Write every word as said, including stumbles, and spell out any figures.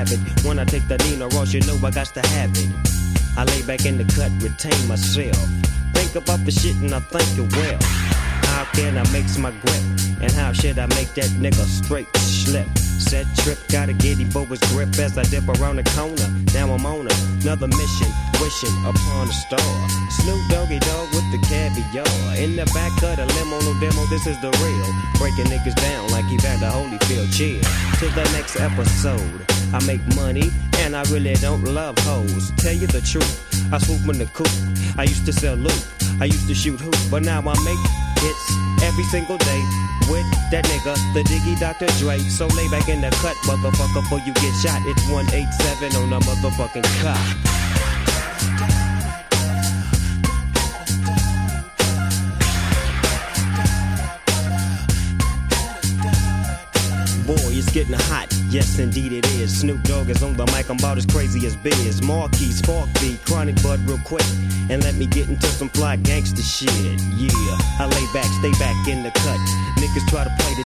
habit. When I take the Nina Ross, you know I got to have it. I lay back in the cut, retain myself. Think about the shit and I think it well. How can I make my grip? And how should I make that nigga straight slip? Set trip, gotta get him for his grip as I dip around the corner. Now I'm on another mission, wishing upon a star. Snoop Doggy Dogg with the caviar. In the back of the limo, no demo, this is the real. Breaking niggas down like Evander Holyfield. Chill till the next episode. I make money and I really don't love hoes. Tell you the truth, I swoop in the coop. I used to sell loot, I used to shoot hoop, but now I make hits every single day with that nigga, the Diggy Doctor Dre. So lay back in the cut, motherfucker, before you get shot. It's one eighty-seven on the motherfucking cop. Boy, it's getting hot, yes indeed it is. Snoop Dogg is on the mic, I'm about as crazy as Biz. Marquis, Spark B, Chronic Bud real quick. And let me get into some fly gangster shit, yeah. I lay back, stay back in the cut. Niggas try to play the